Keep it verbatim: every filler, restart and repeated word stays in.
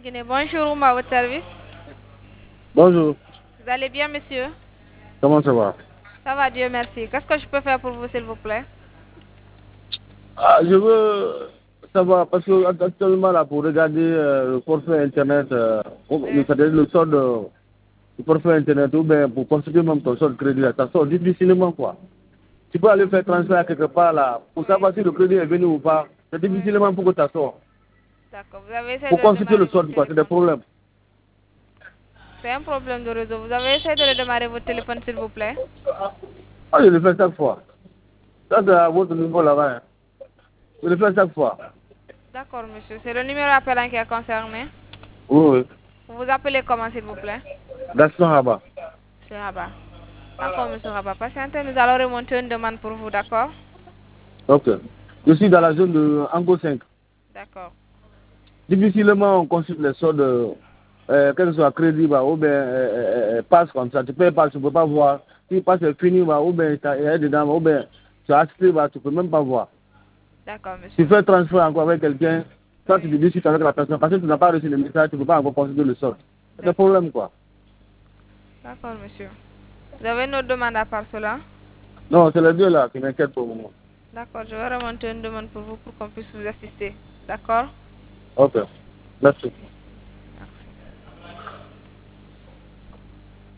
Guinée. Bonjour, Ouma, à votre service. Bonjour, Vous allez bien, monsieur? comment ça va? Ça va, Dieu merci. Qu'est-ce que je peux faire pour vous, s'il vous plaît? Ah, je veux savoir, parce que actuellement, là, pour regarder euh, le forfait Internet, euh, le, Oui. c'est-à-dire le sort de, du forfait Internet, ou bien pour constituer même ton sort de crédit, là, ça sort difficilement, quoi. Tu peux aller faire transfert quelque part, là, pour Oui. savoir si le crédit est venu ou pas. C'est Oui. difficilement pour que ça sorte. D'accord. Vous avez essayé Pour de constituer le démarrer sort, votre quoi, c'est des téléphone. problèmes. C'est un problème de réseau. Vous avez essayé de redémarrer votre téléphone, s'il vous plaît? Ah, je le fais chaque fois. Ça, c'est à votre niveau là-bas. Hein. Je le fais chaque fois. D'accord, monsieur. C'est le numéro appelant qui est concerné. Oui, oui. Vous vous appelez comment, s'il vous plaît? Gaston Rabat. Monsieur Rabat. D'accord, monsieur Rabat. Patientez, nous allons remonter une demande pour vous, d'accord? Ok. Je suis dans la zone de Ango cinq. D'accord. Difficilement, on consulte les soldes, euh, quel que soit crédit, bah, ou bien euh, euh, euh, passe comme ça. Tu payes pas, tu ne peux pas voir. Si passe est fini, bah, ou bien il y a dedans, bah, ou bien tu as acheté, bah, tu ne peux même pas voir. D'accord, Tu monsieur. fais transfert encore avec quelqu'un, quand tu Oui. te discutes avec la personne, parce que tu n'as pas reçu le message, tu ne peux pas encore consulter le solde. C'est un D'accord. problème, quoi. D'accord, monsieur. Vous avez une autre demande à part cela? Non, c'est les deux là qui m'inquiètent pour le moment. D'accord, je vais remonter une demande pour vous pour qu'on puisse vous assister. D'accord? Ok. Merci.